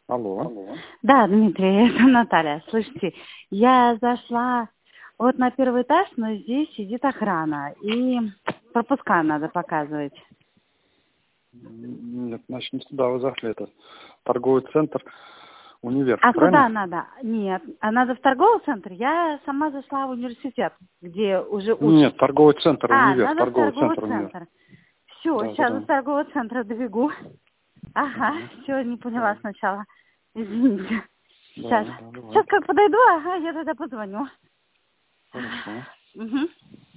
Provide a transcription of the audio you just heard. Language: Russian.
Алло. Да, Дмитрий, это Наталья. Слышите, я зашла вот на первый этаж, но здесь сидит охрана, и пропуска надо показывать. Нет, значит, не туда вы зашли. Это торговый центр «Универ». А правильно? куда надо? Нет, а надо в торговый центр? Я сама зашла в университет, где уже учат. Нет, торговый центр «Универ». Надо в торговый центр. Все, Да, сейчас да. до торгового центра добегу. Ага, все, не поняла сначала. Извините. Да, Сейчас. да, давай. Сейчас как подойду, ага, я тогда позвоню. Хорошо. Угу.